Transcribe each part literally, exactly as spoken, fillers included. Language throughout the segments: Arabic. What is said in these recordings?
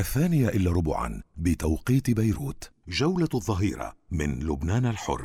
الثانية إلا ربعا بتوقيت بيروت. جولة الظهيرة من لبنان الحر.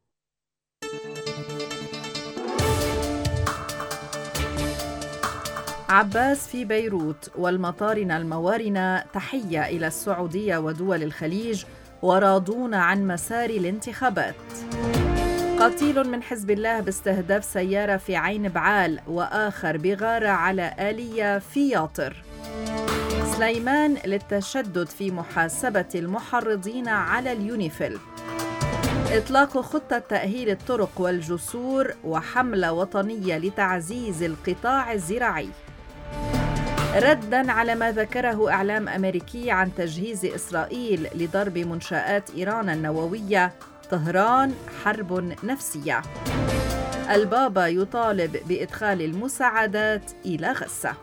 عباس في بيروت والمطارن الموارنة تحية إلى السعودية ودول الخليج وراضون عن مسار الانتخابات. قتيل من حزب الله باستهداف سيارة في عين بعال وآخر بغارة على آلية في ياطر. سليمان للتشدد في محاسبة المحرضين على اليونيفيل. إطلاق خطة تأهيل الطرق والجسور وحملة وطنية لتعزيز القطاع الزراعي. رداً على ما ذكره إعلام أمريكي عن تجهيز إسرائيل لضرب منشآت إيران النووية، طهران حرب نفسية. البابا يطالب بإدخال المساعدات إلى غزة.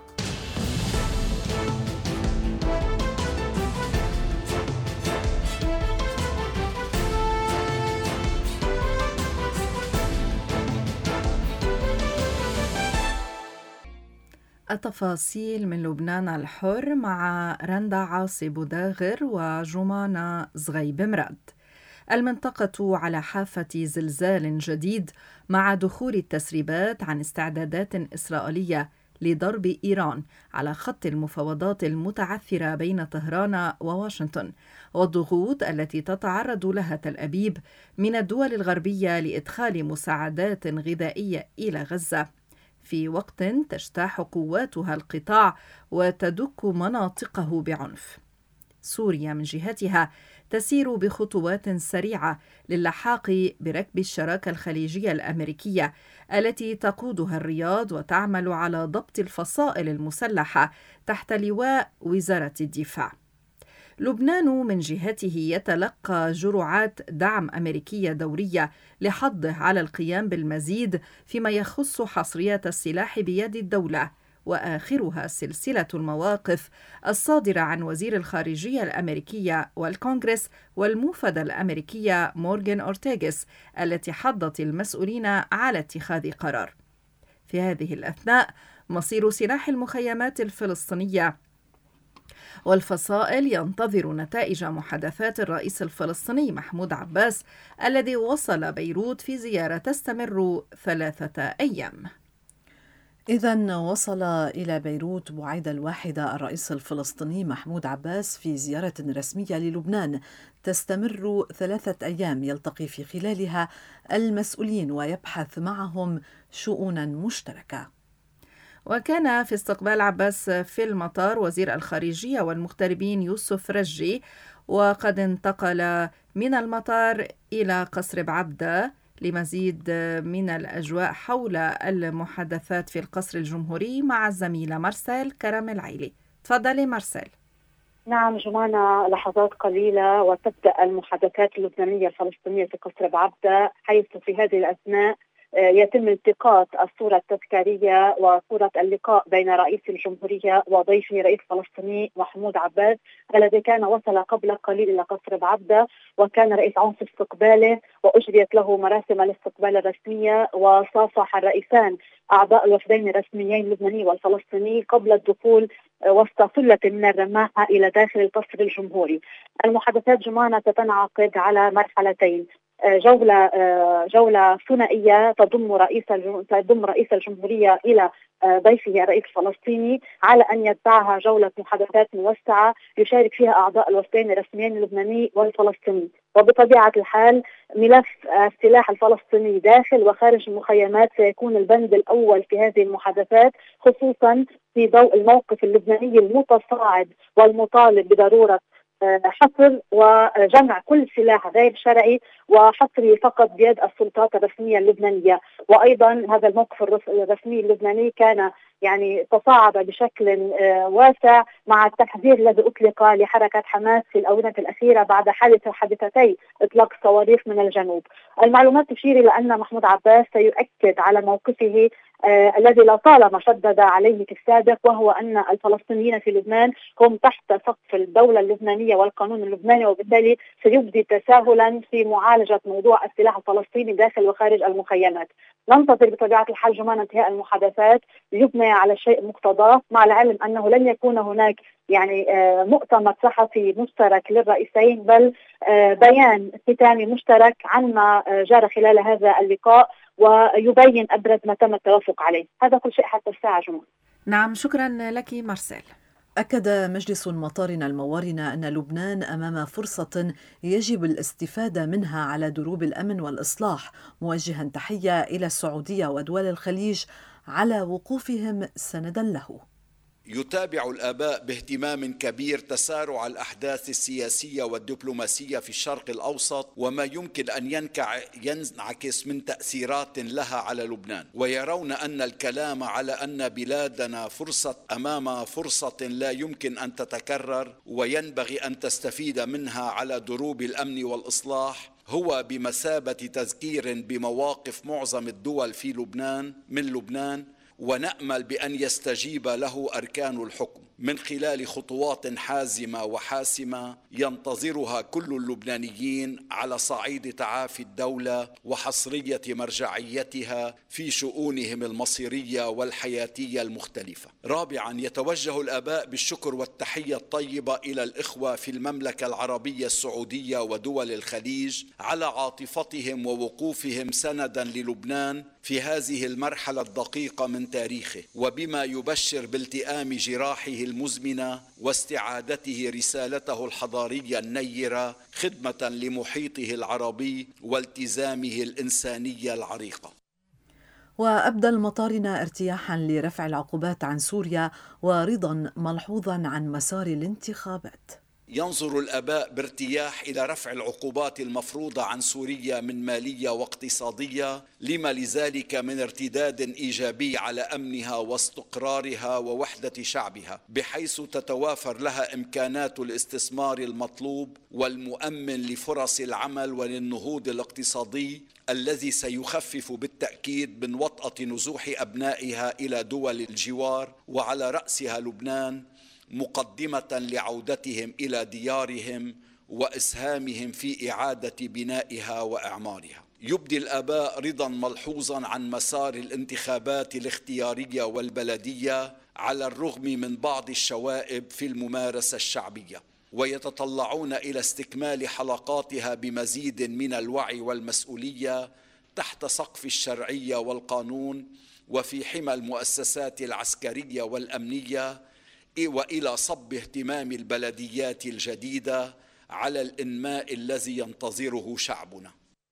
التفاصيل من لبنان الحر مع رندا عاصي بوداغر وجمانة زغيب مراد. المنطقة على حافة زلزال جديد مع دخول التسريبات عن استعدادات إسرائيلية لضرب إيران على خط المفاوضات المتعثرة بين طهران وواشنطن، والضغوط التي تتعرض لها تل أبيب من الدول الغربية لإدخال مساعدات غذائية إلى غزة، في وقت تجتاح قواتها القطاع وتدك مناطقه بعنف. سوريا من جهتها تسير بخطوات سريعة للحاق بركب الشراكة الخليجية الأمريكية التي تقودها الرياض وتعمل على ضبط الفصائل المسلحة تحت لواء وزارة الدفاع. لبنان من جهته يتلقى جرعات دعم أمريكية دورية لحضه على القيام بالمزيد فيما يخص حصرية السلاح بيد الدولة، وآخرها سلسلة المواقف الصادرة عن وزير الخارجية الأمريكية والكونغرس والموفدة الأمريكية مورغان أورتيغس التي حضت المسؤولين على اتخاذ قرار. في هذه الأثناء مصير سلاح المخيمات الفلسطينية والفصائل ينتظر نتائج محادثات الرئيس الفلسطيني محمود عباس الذي وصل بيروت في زيارة تستمر ثلاثة أيام. إذن وصل إلى بيروت بعيد الواحدة الرئيس الفلسطيني محمود عباس في زيارة رسمية للبنان تستمر ثلاثة أيام يلتقي في خلالها المسؤولين ويبحث معهم شؤونا مشتركة. وكان في استقبال عباس في المطار وزير الخارجية والمغتربين يوسف رجي، وقد انتقل من المطار إلى قصر بعبدة لمزيد من الأجواء حول المحادثات في القصر الجمهوري مع الزميلة مرسال كرم العيلي. تفضلي مرسال. نعم جمانة، لحظات قليلة وتبدأ المحادثات اللبنانية الفلسطينية في قصر بعبدة، حيث في هذه الأثناء يتم التقاط الصورة التذكارية وصورة اللقاء بين رئيس الجمهورية وضيفه رئيس فلسطيني محمود عباس الذي كان وصل قبل قليل إلى قصر بعبدة، وكان رئيس عنف استقباله وأجريت له مراسم الاستقبال الرسمية، وصافح الرئيسان أعضاء الوفدين الرسميين اللبناني والفلسطيني قبل الدخول وسط سلة من الرماحة إلى داخل القصر الجمهوري. المحادثات جمانة تنعقد على مرحلتين، جولة جولة ثنائية تضم رئيس تضم رئيس الجمهورية إلى ضيفه الرئيس الفلسطيني، على أن يتبعها جولة محادثات موسعة يشارك فيها أعضاء الوفدين الرسميين اللبناني والفلسطيني. وبطبيعة الحال ملف السلاح الفلسطيني داخل وخارج المخيمات سيكون البند الأول في هذه المحادثات، خصوصا في ضوء الموقف اللبناني المتصاعد والمطالب بضرورة حصر وجمع كل سلاح غير شرعي وحصره فقط بيد السلطات الرسمية اللبنانية. وأيضا هذا الموقف الرسمي اللبناني كان يعني تصاعد بشكل واسع مع التحذير الذي أطلق لحركة حماس في الآونة الأخيرة بعد حادث حادثتي إطلاق الصواريخ من الجنوب. المعلومات تشير إلى أن محمود عباس سيؤكد على موقفه آه الذي لطالما شدد عليه في السابق، وهو أن الفلسطينيين في لبنان هم تحت سقف الدولة اللبنانية والقانون اللبناني، وبالتالي سيبدي تساهلا في معالجة موضوع السلاح الفلسطيني داخل وخارج المخيمات. ننتظر بطبيعة الحال جمان انتهاء المحادثات ليبنى على شيء مقتضاه، مع العلم أنه لن يكون هناك يعني مؤتمر صحفي مشترك للرئيسين، بل بيان ختامي مشترك عن ما جرى خلال هذا اللقاء ويبين أبرز ما تم التوافق عليه. هذا كل شيء حتى الساعة جمعة. نعم، شكرا لك مارسيل. أكد مجلس المطارنة الموارنة أن لبنان أمام فرصة يجب الاستفادة منها على دروب الأمن والإصلاح، موجها تحية إلى السعودية ودول الخليج على وقوفهم سندا له. يتابع الآباء باهتمام كبير تسارع الأحداث السياسية والدبلوماسية في الشرق الأوسط وما يمكن أن ينعكس من تأثيرات لها على لبنان، ويرون أن الكلام على أن بلادنا فرصة أمام فرصة لا يمكن أن تتكرر وينبغي أن تستفيد منها على دروب الأمن والإصلاح هو بمثابة تذكير بمواقف معظم الدول في لبنان من لبنان، ونأمل بأن يستجيب له أركان الحكم من خلال خطوات حازمة وحاسمة ينتظرها كل اللبنانيين على صعيد تعافي الدولة وحصرية مرجعيتها في شؤونهم المصيرية والحياتية المختلفة. رابعا، يتوجه الآباء بالشكر والتحية الطيبة إلى الإخوة في المملكة العربية السعودية ودول الخليج على عاطفتهم ووقوفهم سندا للبنان في هذه المرحلة الدقيقة من تاريخه، وبما يبشر بالتئام جراحه المزمنة واستعادته رسالته الحضارية النيرة خدمة لمحيطه العربي والتزامه الإنسانية العريقة. وأبدى المطارنة ارتياحا لرفع العقوبات عن سوريا ورضا ملحوظا عن مسار الانتخابات. ينظر الآباء بارتياح إلى رفع العقوبات المفروضة عن سوريا من مالية واقتصادية، لما لذلك من ارتداد إيجابي على أمنها واستقرارها ووحدة شعبها، بحيث تتوافر لها إمكانات الاستثمار المطلوب والمؤمن لفرص العمل وللنهوض الاقتصادي الذي سيخفف بالتأكيد من وطأة نزوح أبنائها إلى دول الجوار وعلى رأسها لبنان، مقدمة لعودتهم إلى ديارهم وإسهامهم في إعادة بنائها وإعمارها. يبدي الآباء رضا ملحوظا عن مسار الانتخابات الاختيارية والبلدية على الرغم من بعض الشوائب في الممارسة الشعبية، ويتطلعون إلى استكمال حلقاتها بمزيد من الوعي والمسؤولية تحت سقف الشرعية والقانون وفي حمى المؤسسات العسكرية والأمنية، وإلى صب اهتمام البلديات الجديدة على الإنماء الذي ينتظره شعبنا.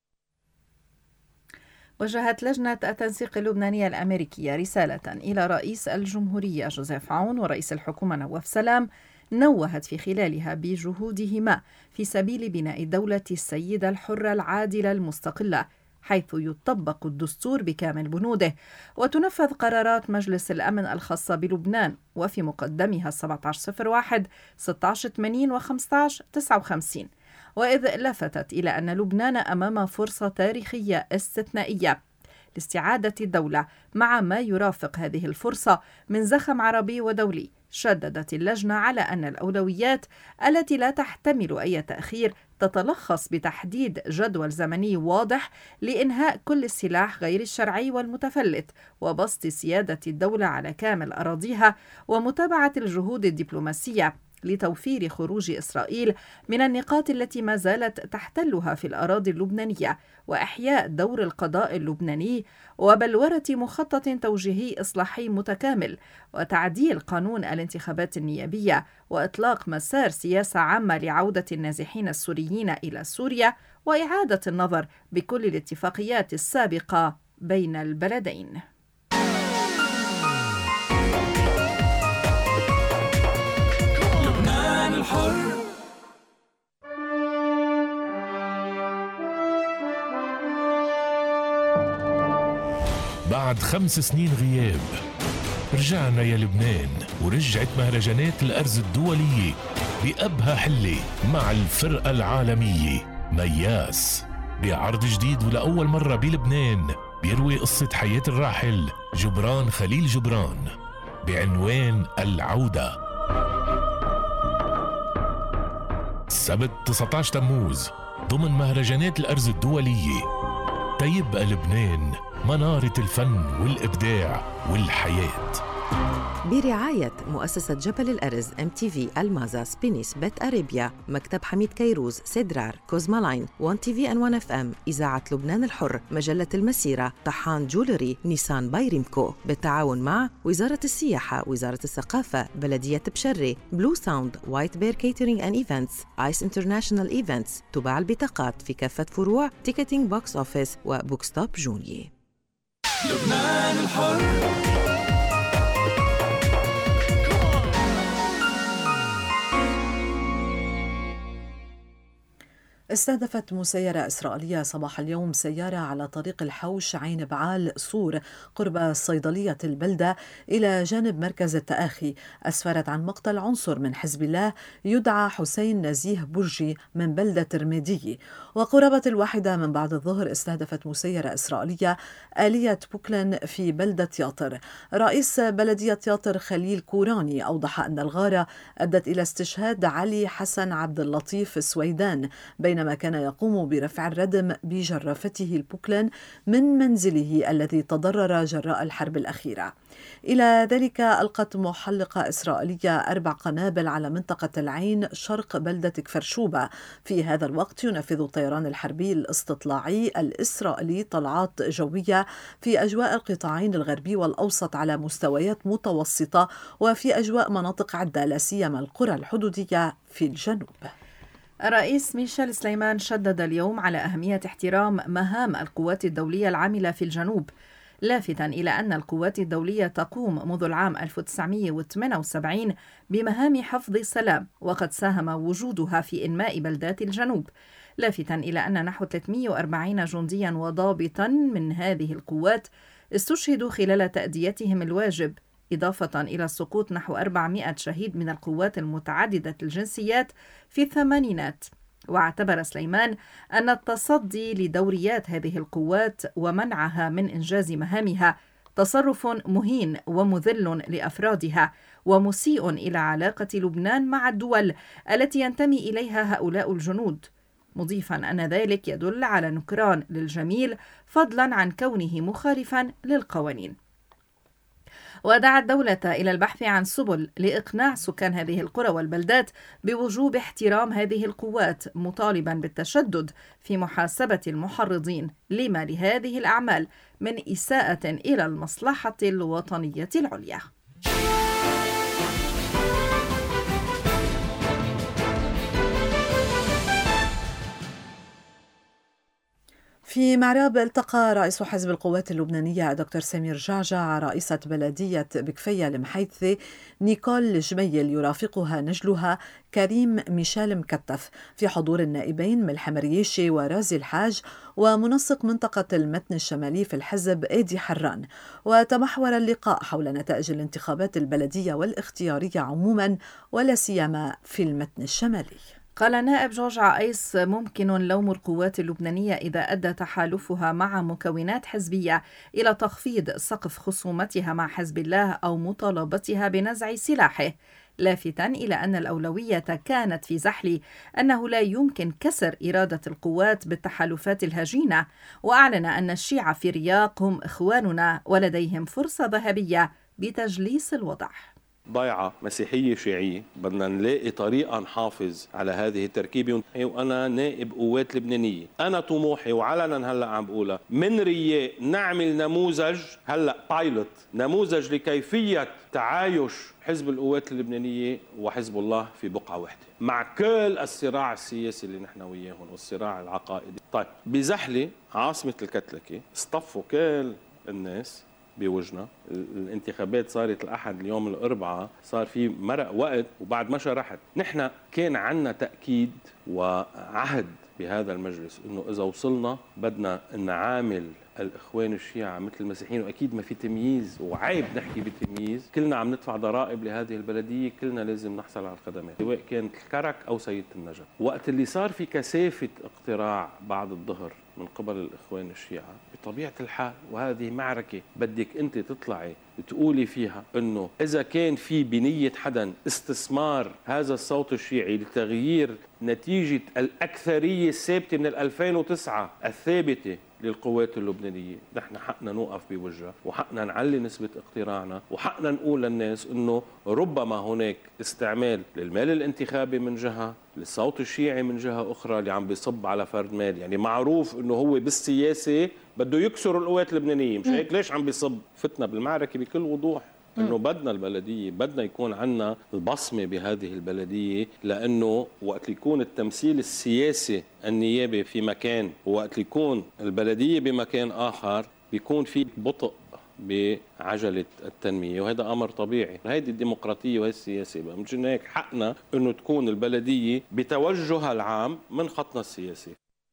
وجهت لجنة التنسيق اللبنانية الأمريكية رسالة إلى رئيس الجمهورية جوزيف عون ورئيس الحكومة نواف سلام، نوهت في خلالها بجهودهما في سبيل بناء الدولة السيدة الحرة العادلة المستقلة، حيث يطبق الدستور بكامل بنوده وتنفذ قرارات مجلس الأمن الخاصة بلبنان، وفي مقدمها سبعة عشر صفر واحد ستة عشر ثمانين وخمسة عشر تسعة وخمسين. وإذ لفتت إلى أن لبنان أمام فرصة تاريخية استثنائية لاستعادة الدولة مع ما يرافق هذه الفرصة من زخم عربي ودولي، شددت اللجنة على أن الأولويات التي لا تحتمل أي تأخير تتلخص بتحديد جدول زمني واضح لإنهاء كل السلاح غير الشرعي والمتفلت وبسط سيادة الدولة على كامل أراضيها، ومتابعة الجهود الدبلوماسية لتوفير خروج إسرائيل من النقاط التي ما زالت تحتلها في الأراضي اللبنانية، وإحياء دور القضاء اللبناني، وبلورة مخطط توجيهي إصلاحي متكامل، وتعديل قانون الانتخابات النيابية، وإطلاق مسار سياسة عامة لعودة النازحين السوريين إلى سوريا، وإعادة النظر بكل الاتفاقيات السابقة بين البلدين. بعد خمس سنين غياب رجعنا يا لبنان، ورجعت مهرجانات الأرز الدولية بأبهى حلة مع الفرقة العالمية مياس بعرض جديد ولأول مرة بلبنان بيروي قصة حياة الراحل جبران خليل جبران بعنوان العودة. السبت تسعة عشر تموز ضمن مهرجانات الأرز الدولية، تيبقى لبنان منارة الفن والإبداع والحياة. برعاية مؤسسة جبل الأرز، ام تي في، المازا، سبينيس، بيت أريبيا، مكتب حميد كيروز، سيدرار، كوزمالاين، وان تي في ان وان اف ام، إذاعة لبنان الحر، مجلة المسيرة، طحان جولري، نيسان بايريمكو، بالتعاون مع وزارة السياحة، وزارة الثقافة، بلدية بشري، بلو ساوند، وايت بير كيترينج اند ايفنتس، ايس انترناشونال ايفنتس. تباع البطاقات في كافة فروع تيكتينج بوكس اوفيس وبوك ستوب جونيي. لبنان الحر. استهدفت مسيرة إسرائيلية صباح اليوم سيارة على طريق الحوش عين بعال صور قرب صيدلية البلدة إلى جانب مركز التآخي، أسفرت عن مقتل عنصر من حزب الله يدعى حسين نزيه برجي من بلدة رميدي. وقرابة الواحدة من بعد الظهر استهدفت مسيرة إسرائيلية آلية بوكلن في بلدة ياطر. رئيس بلدية ياطر خليل كوراني أوضح أن الغارة أدت إلى استشهاد علي حسن عبد اللطيف السويدان بينما كان يقوم برفع الردم بجرافته البوكلن من منزله الذي تضرر جراء الحرب الأخيرة. إلى ذلك ألقت محلقة إسرائيلية أربع قنابل على منطقة العين شرق بلدة كفرشوبة. في هذا الوقت ينفذ الطيران الحربي الاستطلاعي الإسرائيلي طلعات جوية في أجواء القطاعين الغربي والأوسط على مستويات متوسطة وفي أجواء مناطق عدة لا سيما القرى الحدودية في الجنوب. الرئيس ميشيل سليمان شدد اليوم على أهمية احترام مهام القوات الدولية العاملة في الجنوب، لافتا إلى أن القوات الدولية تقوم منذ العام ألف وتسعمائة وثمانية وسبعين بمهام حفظ السلام، وقد ساهم وجودها في إنماء بلدات الجنوب، لافتا إلى أن نحو ثلاثمائة وأربعين جنديا وضابطا من هذه القوات استشهدوا خلال تأديتهم الواجب، إضافة إلى سقوط نحو أربعمائة شهيد من القوات المتعددة الجنسيات في الثمانينات. واعتبر سليمان أن التصدي لدوريات هذه القوات ومنعها من إنجاز مهامها تصرف مهين ومذل لأفرادها ومسيء إلى علاقة لبنان مع الدول التي ينتمي إليها هؤلاء الجنود، مضيفا أن ذلك يدل على نكران للجميل فضلا عن كونه مخالفا للقوانين. ودعا الدولة إلى البحث عن سبل لإقناع سكان هذه القرى والبلدات بوجوب احترام هذه القوات، مطالبا بالتشدد في محاسبة المحرضين لما لهذه الأعمال من إساءة إلى المصلحة الوطنية العليا. في معراب التقى رئيس حزب القوات اللبنانية دكتور سمير جعجع رئيسة بلدية بكفية المحيثة نيكول الجميل يرافقها نجلها كريم ميشيل مكتف في حضور النائبين ملحم مريشي ورازي الحاج ومنسق منطقة المتن الشمالي في الحزب ايدي حران. وتمحور اللقاء حول نتائج الانتخابات البلدية والاختيارية عموما ولا سيما في المتن الشمالي. قال نائب جورج عائس ممكن لوم القوات اللبنانية إذا أدى تحالفها مع مكونات حزبية إلى تخفيض سقف خصومتها مع حزب الله أو مطالبتها بنزع سلاحه، لافتا إلى أن الأولوية كانت في زحل أنه لا يمكن كسر إرادة القوات بالتحالفات الهجينة، وأعلن أن الشيعة في رياق هم إخواننا ولديهم فرصة ذهبية بتجليس الوضع. ضيعة مسيحية شيعية، بدنا نلاقي طريقة نحافظ على هذه التركيبة. وأنا نائب قوات لبنانية، أنا طموحي وعلنا هلأ عم بقولها من رياء نعمل نموذج هلأ بايلوت، نموذج لكيفية تعايش حزب القوات اللبنانية وحزب الله في بقعة واحدة مع كل الصراع السياسي اللي نحن وياهم والصراع العقائدي. طيب بزحلة عاصمة الكتلكة اصطفوا كل الناس بوجنا، الانتخابات صارت الأحد، اليوم الأربعاء صار في مرق وقت وبعد ما شرحت. نحن كان عنا تأكيد وعهد بهذا المجلس إنه إذا وصلنا بدنا نعامل الإخوان الشيعة مثل المسيحيين، وأكيد ما في تمييز وعيب نحكي بتمييز، كلنا عم ندفع ضرائب لهذه البلدية، كلنا لازم نحصل على الخدمات سواء كانت الكرك أو سيدة النجف. وقت اللي صار في كثافة اقتراع بعد الظهر من قبل الإخوان الشيعة بطبيعة الحال، وهذه معركة بدك أنت تطلعي تقولي فيها أنه إذا كان في بنية حدا استثمار هذا الصوت الشيعي لتغيير نتيجة الأكثرية الثابتة من ألفين وتسعة الثابتة للقوات اللبنانية، نحن حقنا نوقف بوجهها وحقنا نعلي نسبة اقتراعنا وحقنا نقول للناس أنه ربما هناك استعمال للمال الانتخابي من جهة، للصوت الشيعي من جهة أخرى اللي عم بيصب على فرد مال. يعني معروف أنه هو بالسياسة بده يكسر القوات اللبنانية، مش هيك ليش عم بيصب؟ فتنا بالمعركة بكل وضوح انه بدنا البلديه، بدنا يكون عندنا البصمه بهذه البلديه، لانه وقت يكون التمثيل السياسي النيابي في مكان ووقت يكون البلديه بمكان اخر بيكون في بطء بعجله التنميه، وهذا امر طبيعي. هذه الديمقراطيه وهي السياسه بقى، مش هيك حقنا انه تكون البلديه بتوجهها العام من خطنا السياسي.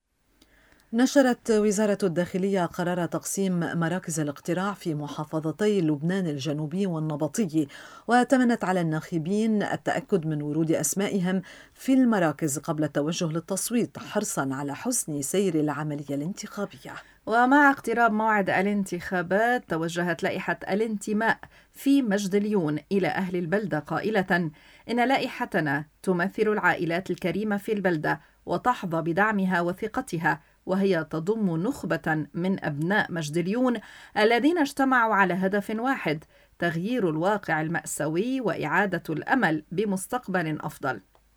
نشرت وزارة الداخلية قرار تقسيم مراكز الاقتراع في محافظتي لبنان الجنوبي والنبطي، وتمنت على الناخبين التأكد من ورود أسمائهم في المراكز قبل التوجه للتصويت حرصا على حسن سير العملية الانتخابية. ومع اقتراب موعد الانتخابات توجهت لائحة الانتماء في مجدليون إلى أهل البلدة قائلة إن لائحتنا تمثل العائلات الكريمة في البلدة وتحظى بدعمها وثقتها، وهي تضم نخبة من أبناء مجدليون الذين اجتمعوا على هدف واحد: تغيير الواقع المأساوي وإعادة الأمل بمستقبل أفضل.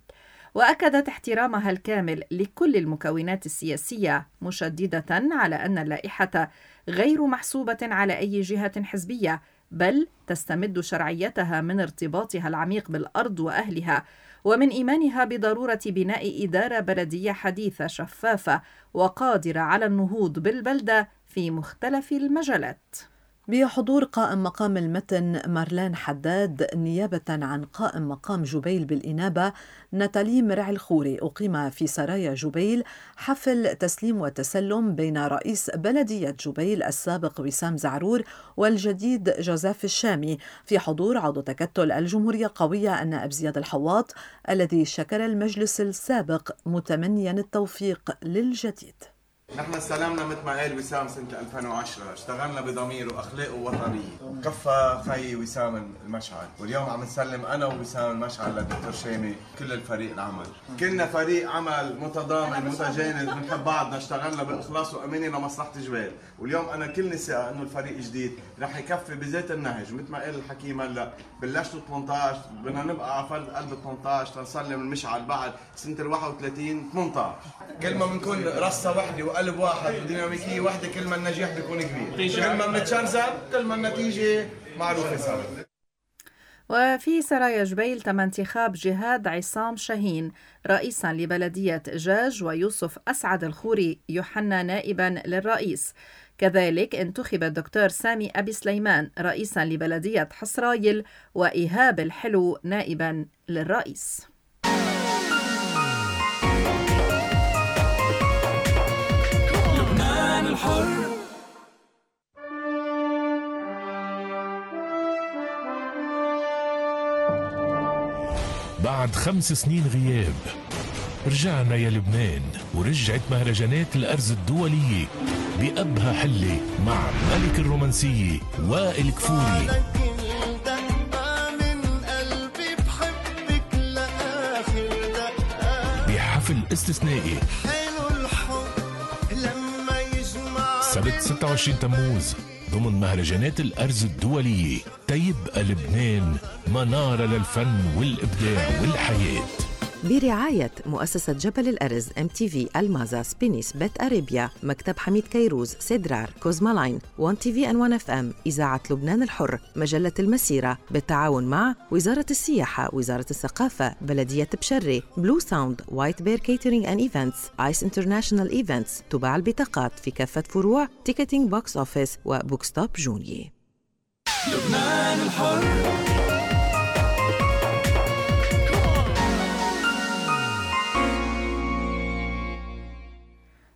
وأكدت احترامها الكامل لكل المكونات السياسية، مشددة على أن اللائحة غير محسوبة على أي جهة حزبية، بل تستمد شرعيتها من ارتباطها العميق بالأرض وأهلها، ومن إيمانها بضرورة بناء إدارة بلدية حديثة شفافة وقادرة على النهوض بالبلدة في مختلف المجالات. بحضور قائم مقام المتن مارلان حداد نيابة عن قائم مقام جبيل بالإنابة ناتالي مرعي الخوري، أقيم في سرايا جبيل حفل تسليم وتسلم بين رئيس بلدية جبيل السابق وسام زعرور والجديد جوزيف الشامي، في حضور عضو تكتل الجمهورية القوية النائب زياد الحواط، الذي شكر المجلس السابق متمنيا التوفيق للجديد. نحن استلمنا مثل ما قال وسام سنة ألفين وعشرة، اشتغلنا بضمير وأخلاق ووطنية، كفى خي وسام المشعل، واليوم عم نسلم أنا ووسام المشعل للدكتور شامي كل الفريق العمل. كلنا فريق عمل متضامن متجانس، بنحب بعضنا، اشتغلنا بإخلاص وأمانة لمصلحة جبال، واليوم أنا كلني ثقة إنه الفريق جديد رح يكفي بذات النهج. مثل ما قال الحكيم هلا بلشتوا ثمانية عشر، بدنا نبقى على فرد قلب ثمانية عشر تنسلم المشعل بعد سنة ال واحد وثلاثين ثمانية عشر. كل ما بنكون رصة وحدة وقلب واحد وديناميكية واحدة كل ما النجاح بيكون كبير، كل ما بنتشرزب كل ما النتيجة معروفة سوا. وفي سرايا جبيل تم انتخاب جهاد عصام شاهين رئيسا لبلدية جاج، ويوسف أسعد الخوري يحنى نائبا للرئيس. كذلك انتخب الدكتور سامي أبي سليمان رئيسا لبلدية حصرايل، وإيهاب الحلو نائبا للرئيس. لبنان الحر. بعد خمس سنين غياب رجعنا يا لبنان، ورجعت مهرجانات الأرز الدولية بأبها حلة مع ملك الرومانسية وائل كفوري. بحفل استثنائي سبت ستة وعشرين تموز ضمن مهرجانات الأرز الدولية، تيبقى لبنان منارة للفن والإبداع والحياة. برعاية مؤسسة جبل الأرز، إم تي في، المازا، سبينيس، بيت أريبيا، مكتب حميد كيروز، سيدرار، كوزمالاين، وان تي في أن وان اف ام، إذاعة لبنان الحر، مجلة المسيرة، بالتعاون مع وزارة السياحة، وزارة الثقافة، بلدية بشري، بلو ساوند، وايت بير كيترينج أند إيفنتس، آيس انترناشونال إيفنتس. تباع البطاقات في كافة فروع تيكتينج بوكس أوفيس وبوكستوب جونيي. لبنان الحر.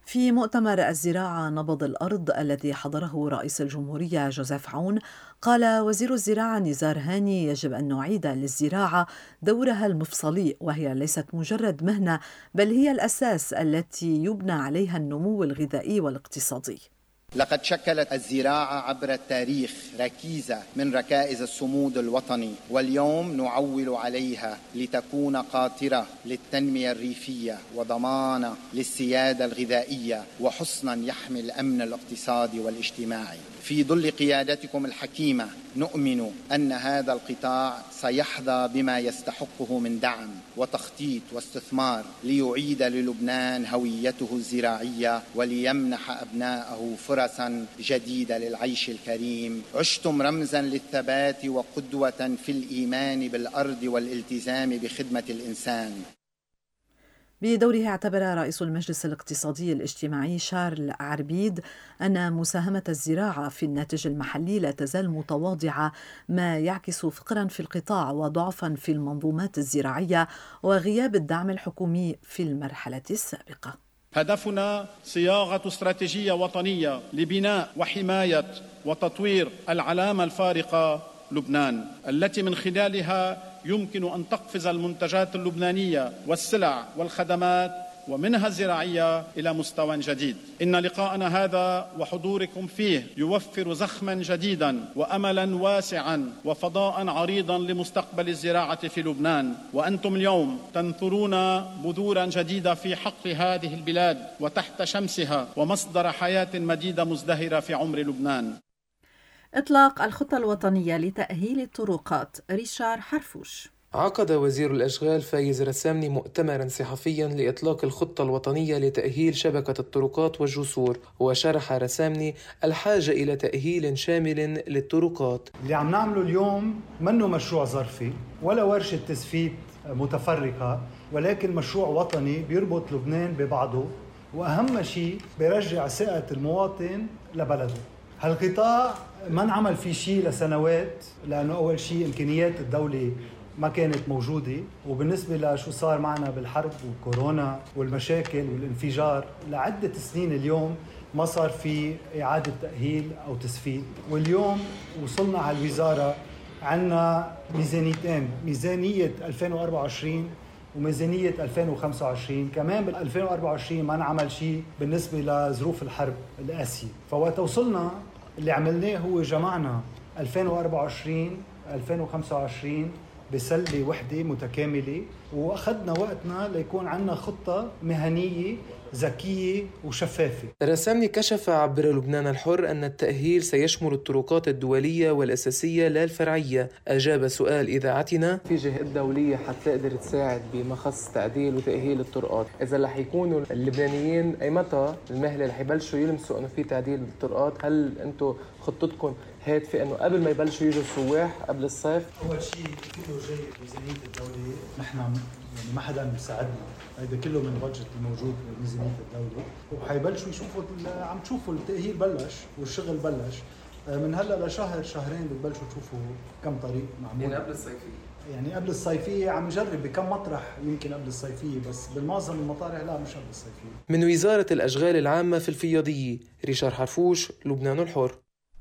في مؤتمر الزراعة نبض الأرض الذي حضره رئيس الجمهورية جوزيف عون، قال وزير الزراعة نزار هاني يجب أن نعيد للزراعة دورها المفصلي، وهي ليست مجرد مهنة بل هي الأساس التي يبنى عليها النمو الغذائي والاقتصادي. لقد شكلت الزراعة عبر التاريخ ركيزة من ركائز الصمود الوطني، واليوم نعول عليها لتكون قاطرة للتنمية الريفية وضمانة للسيادة الغذائية وحصنا يحمي الأمن الاقتصادي والاجتماعي. في ظل قيادتكم الحكيمة نؤمن أن هذا القطاع سيحظى بما يستحقه من دعم وتخطيط واستثمار ليعيد للبنان هويته الزراعية وليمنح أبنائه فرصا جديدة للعيش الكريم. عشتم رمزا للثبات وقدوة في الإيمان بالأرض والالتزام بخدمة الإنسان. بدوره اعتبر رئيس المجلس الاقتصادي الاجتماعي شارل عربيد أن مساهمة الزراعة في الناتج المحلي لا تزال متواضعة، ما يعكس فقرا في القطاع وضعفا في المنظومات الزراعية وغياب الدعم الحكومي في المرحلة السابقة. هدفنا صياغة استراتيجية وطنية لبناء وحماية وتطوير العلامة الفارقة لبنان، التي من خلالها يمكن أن تقفز المنتجات اللبنانية والسلع والخدمات ومنها الزراعية إلى مستوى جديد. إن لقاءنا هذا وحضوركم فيه يوفر زخما جديدا وأملا واسعا وفضاء عريضا لمستقبل الزراعة في لبنان، وأنتم اليوم تنثرون بذورا جديدة في حقل هذه البلاد وتحت شمسها ومصدر حياة مديدة مزدهرة في عمر لبنان. إطلاق الخطة الوطنية لتأهيل الطرقات. ريشار حرفوش. عقد وزير الأشغال فايز رسامني مؤتمرا صحفيا لإطلاق الخطة الوطنية لتأهيل شبكة الطرقات والجسور، وشرح رسامني الحاجة إلى تأهيل شامل للطرقات. اللي عم نعمله اليوم منه مشروع ظرفي ولا ورشة تسفيت متفرقة، ولكن مشروع وطني بيربط لبنان ببعضه، وأهم شيء بيرجع ثقة المواطن لبلده. هالقطاع ما نعمل فيه شيء لسنوات، لأنه أول شيء إمكانيات الدولة ما كانت موجودة، وبالنسبة لشو صار معنا بالحرب والكورونا والمشاكل والانفجار لعدة سنين اليوم ما صار في إعادة تأهيل أو تسفيد. واليوم وصلنا على الوزارة عنا ميزانيتين، ميزانية ألفين وأربعة وعشرين وميزانية ألفين وخمسة وعشرين. كمان بال ألفين وأربعة وعشرين ما نعمل شيء بالنسبة لظروف الحرب القاسية، فوقت وصلنا اللي عملناه هو جمعنا ألفين وأربعة وعشرين ألفين وخمسة وعشرين بسلة وحدة متكاملة، وأخذنا وقتنا ليكون عنا خطة مهنية ذكية وشفافة. رسامني كشف عبر لبنان الحر أن التأهيل سيشمل الطرقات الدولية والأساسية لا الفرعية. أجاب سؤال إذاعتنا: في جهات دولية حتقدر تساعد بمخص تعديل وتأهيل الطرقات، إذا رح يكونوا اللبنانيين أي متى المهلة رح يبلشوا يلمسوا أنه في تعديل بالطرقات؟ هل أنتم خطتكم هادفة أنه قبل ما يبلشوا يجوا السواح قبل الصيف؟ أول شيء كله جاي بميزانية الدولة، نحن يعني ما حدا مساعدنا، هيدا كله من بادجت الموجود بميزانية الدولة، وحيبلشوا يشوفوا عم تشوفوا التأهيل بلش والشغل بلش من هلا لشهر شهرين بتبلشوا تشوفوا كم طريق معمول. يعني قبل الصيفية؟ يعني قبل الصيفية عم نجرب بكم مطرح يمكن قبل الصيفية، بس بالمعظم المطارح لا مش قبل الصيفية. من وزارة الأشغال العامة في الفياضية، ريشار حرفوش، لبنان الحر.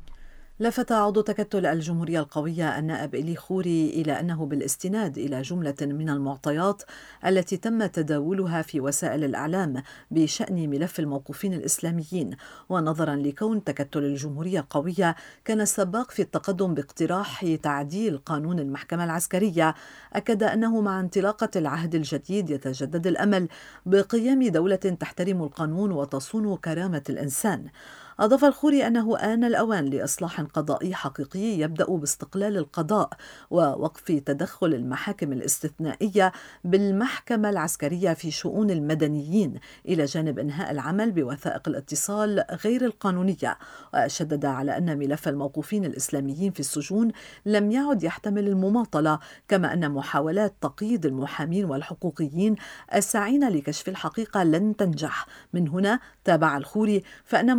لفت عضو تكتل الجمهورية القوية النائب إلي خوري إلى أنه بالاستناد إلى جملة من المعطيات التي تم تداولها في وسائل الإعلام بشأن ملف الموقوفين الإسلاميين، ونظرا لكون تكتل الجمهورية القوية كان السباق في التقدم باقتراح تعديل قانون المحكمة العسكرية، أكد أنه مع انطلاقة العهد الجديد يتجدد الأمل بقيام دولة تحترم القانون وتصون كرامة الإنسان. أضاف الخوري أنه آن الأوان لإصلاح قضائي حقيقي يبدأ باستقلال القضاء ووقف تدخل المحاكم الاستثنائية بالمحكمة العسكرية في شؤون المدنيين، إلى جانب إنهاء العمل بوثائق الاتصال غير القانونية. وشدد على أن ملف الموقوفين الإسلاميين في السجون لم يعد يحتمل المماطلة، كما أن محاولات تقييد المحامين والحقوقيين الساعين لكشف الحقيقة لن تنجح. من هنا تابع الخوري فإن محاولات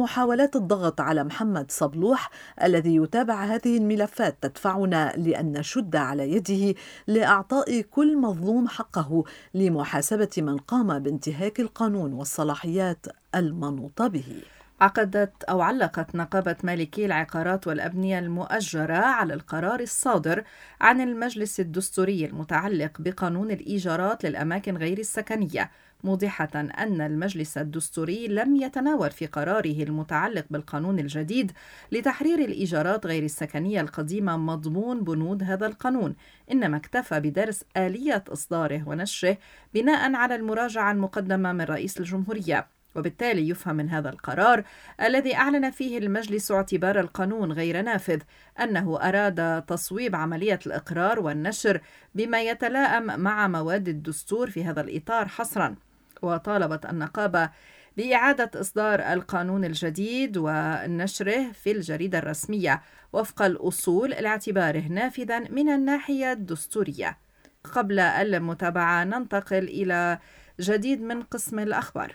عمليات الضغط على محمد صبلوح الذي يتابع هذه الملفات تدفعنا لأن نشد على يده لإعطاء كل مظلوم حقه لمحاسبة من قام بانتهاك القانون والصلاحيات المنوطة به. عقدت أو علقت نقابة مالكي العقارات والأبنية المؤجرة على القرار الصادر عن المجلس الدستوري المتعلق بقانون الإيجارات للأماكن غير السكنية، موضحة أن المجلس الدستوري لم يتناول في قراره المتعلق بالقانون الجديد لتحرير الإيجارات غير السكنية القديمة مضمون بنود هذا القانون، إنما اكتفى بدرس آلية إصداره ونشره بناء على المراجعة المقدمة من رئيس الجمهورية. وبالتالي يفهم من هذا القرار الذي أعلن فيه المجلس اعتبار القانون غير نافذ أنه أراد تصويب عملية الإقرار والنشر بما يتلائم مع مواد الدستور في هذا الإطار حصرا. وطالبت النقابة بإعادة إصدار القانون الجديد ونشره في الجريدة الرسمية وفق الأصول لاعتباره نافذا من الناحية الدستورية. قبل المتابعة ننتقل إلى جديد من قسم الأخبار.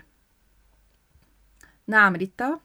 نعم ريتا،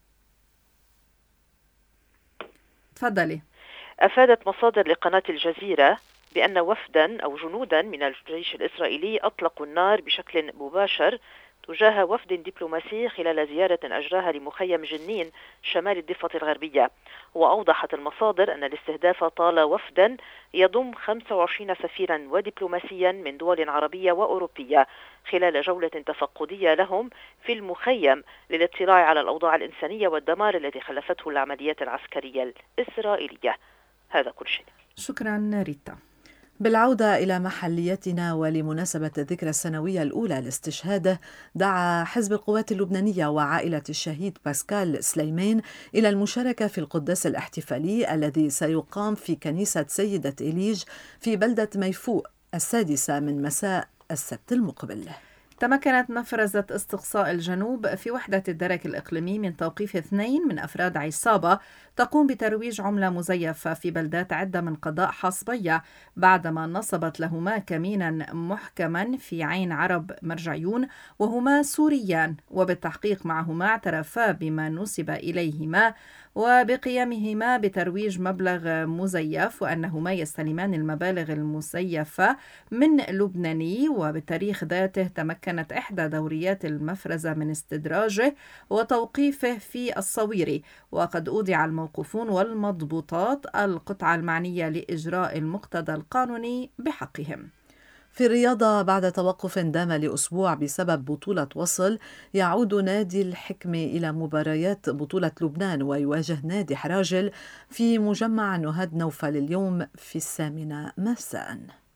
تفضلي. أفادت مصادر لقناة الجزيرة بأن وفدا أو جنودا من الجيش الإسرائيلي أطلقوا النار بشكل مباشر تجاه وفد دبلوماسي خلال زيارة أجراها لمخيم جنين شمال الضفة الغربية. وأوضحت المصادر أن الاستهداف طال وفدا يضم خمسة وعشرين سفيرا ودبلوماسيا من دول عربية وأوروبية خلال جولة تفقدية لهم في المخيم للاطلاع على الأوضاع الإنسانية والدمار الذي خلفته العمليات العسكرية الإسرائيلية. هذا كل شيء. شكرا ريتا. بالعودة إلى محليتنا ولمناسبة الذكرى السنوية الأولى لاستشهاده، دعا حزب القوات اللبنانية وعائلة الشهيد باسكال سليمان إلى المشاركة في القداس الاحتفالي الذي سيقام في كنيسة سيدة إليج في بلدة ميفوء السادسة من مساء السبت المقبل. تمكنت مفرزة استقصاء الجنوب في وحدة الدرك الإقليمي من توقيف اثنين من أفراد عصابة تقوم بترويج عملة مزيفة في بلدات عدة من قضاء حصبية بعدما نصبت لهما كمينا محكما في عين عرب مرجعيون وهما سوريان، وبالتحقيق معهما اعترفا بما نسب إليهما وبقيامهما بترويج مبلغ مزيف وأنهما يستلمان المبالغ المزيفة من لبناني. وبالتاريخ ذاته تمكنت إحدى دوريات المفرزة من استدراجه وتوقيفه في الصويري، وقد أودع الموقوفون والمضبوطات القطعة المعنية لإجراء المقتضى القانوني بحقهم. في الرياضة، بعد توقف دام لأسبوع بسبب بطولة وصل، يعود نادي الحكم إلى مباريات بطولة لبنان ويواجه نادي حراجل في مجمع نهاد نوفل اليوم في الثامنة مساء.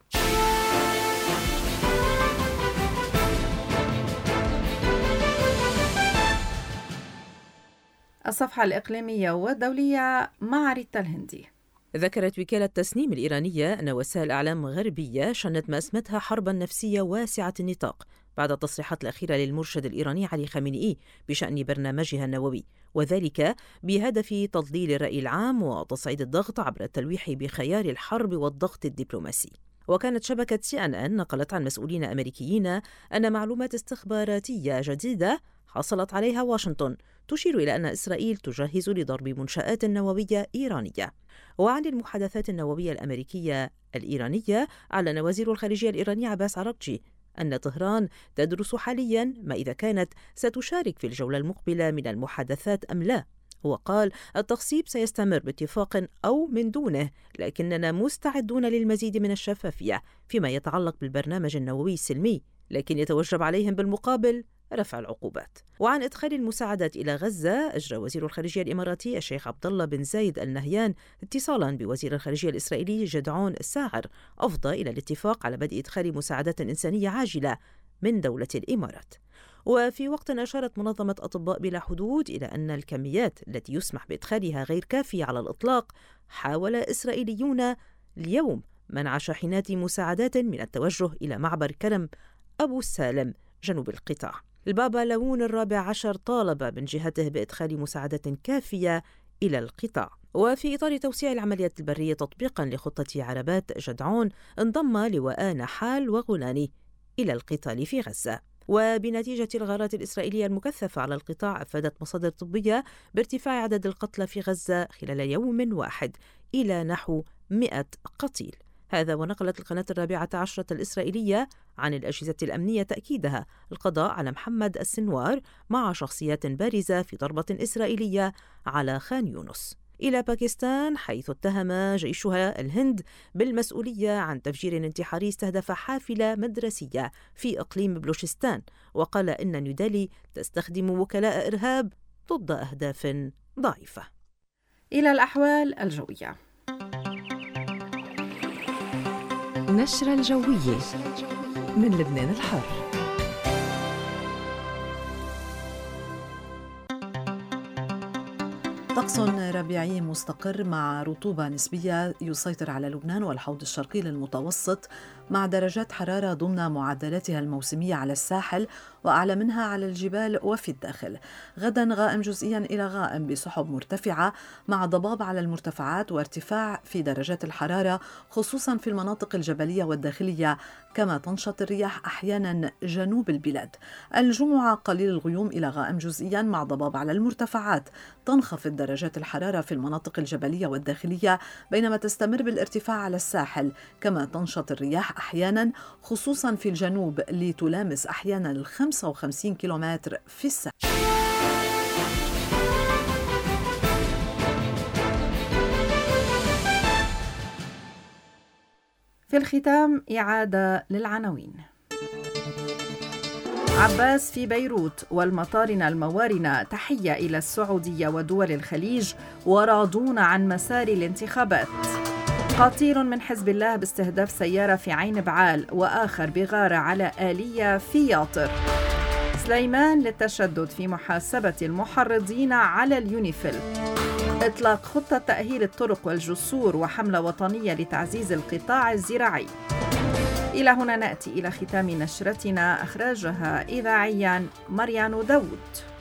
الصفحة الإقليمية والدولية مع ريتا الهندي. ذكرت وكالة تسنيم الإيرانية أن وسائل أعلام غربية شنت ما اسمتها حربا نفسية واسعة النطاق بعد التصريحات الأخيرة للمرشد الإيراني علي خامنئي بشأن برنامجها النووي، وذلك بهدف تضليل الرأي العام وتصعيد الضغط عبر التلويح بخيار الحرب والضغط الدبلوماسي. وكانت شبكة سي إن إن نقلت عن مسؤولين أمريكيين أن معلومات استخباراتية جديدة حصلت عليها واشنطن تشير إلى أن إسرائيل تجهز لضرب منشآت نووية إيرانية. وعن المحادثات النووية الأمريكية الإيرانية، أعلن وزير الخارجية الإيراني عباس عراقجي أن طهران تدرس حاليا ما إذا كانت ستشارك في الجولة المقبلة من المحادثات أم لا. وقال التخصيب سيستمر باتفاق أو من دونه، لكننا مستعدون للمزيد من الشفافية فيما يتعلق بالبرنامج النووي السلمي، لكن يتوجب عليهم بالمقابل رفع العقوبات. وعن إدخال المساعدات إلى غزة، أجرى وزير الخارجية الإماراتي الشيخ عبد الله بن زايد ال نهيان اتصالا بوزير الخارجية الإسرائيلي جدعون الساعر أفضى إلى الاتفاق على بدء إدخال مساعدات إنسانية عاجلة من دولة الإمارات. وفي وقت أشارت منظمة أطباء بلا حدود إلى أن الكميات التي يسمح بإدخالها غير كافية على الإطلاق، حاول إسرائيليون اليوم منع شاحنات مساعدات من التوجه إلى معبر كرم أبو السالم جنوب القطاع. البابا لاون الرابع عشر طالب من جهته بإدخال مساعدات كافية إلى القطاع. وفي إطار توسيع العمليات البرية تطبيقا لخطة عربات، جدعون انضم لواء نحال وغولاني إلى القتال في غزة. وبنتيجة الغارات الإسرائيلية المكثفة على القطاع أفادت مصادر طبية بارتفاع عدد القتلى في غزة خلال يوم واحد إلى نحو مئة قتيل. هذا ونقلت القناة الرابعة عشرة الإسرائيلية عن الأجهزة الأمنية تأكيدها القضاء على محمد السنوار مع شخصيات بارزة في ضربة إسرائيلية على خان يونس. إلى باكستان، حيث اتهم جيشها الهند بالمسؤولية عن تفجير انتحاري استهدف حافلة مدرسية في إقليم بلوشستان، وقال إن نيودلهي تستخدم وكلاء إرهاب ضد أهداف ضعيفة. إلى الأحوال الجوية. نشرة الجوية من لبنان الحر. طقس ربيعي مستقر مع رطوبة نسبية يسيطر على لبنان والحوض الشرقي للمتوسط، مع درجات حرارة ضمن معدلاتها الموسمية على الساحل وأعلى منها على الجبال وفي الداخل. غدا غائم جزئيا إلى غائم بسحب مرتفعة مع ضباب على المرتفعات وارتفاع في درجات الحرارة خصوصا في المناطق الجبلية والداخلية، كما تنشط الرياح أحيانا جنوب البلاد. الجمعة قليل الغيوم إلى غائم جزئيا مع ضباب على المرتفعات. تنخفض درجات الحرارة في المناطق الجبلية والداخلية بينما تستمر بالارتفاع على الساحل، كما تنشط الرياح أحيانا خصوصا في الجنوب لتلامس أحيانا ال خمسة وخمسين كيلومتر في الساعة. في الختام إعادة للعناوين. عباس في بيروت: والمطارن الموارنة تحية إلى السعودية ودول الخليج وراضون عن مسار الانتخابات. قتيل من حزب الله باستهداف سيارة في عين بعال، وآخر بغارة على آلية في ياطر. سليمان للتشدد في محاسبة المحرضين على اليونيفيل. إطلاق خطة تأهيل الطرق والجسور وحملة وطنية لتعزيز القطاع الزراعي. إلى هنا نأتي إلى ختام نشرتنا، أخرجها إذاعيا مريان داود.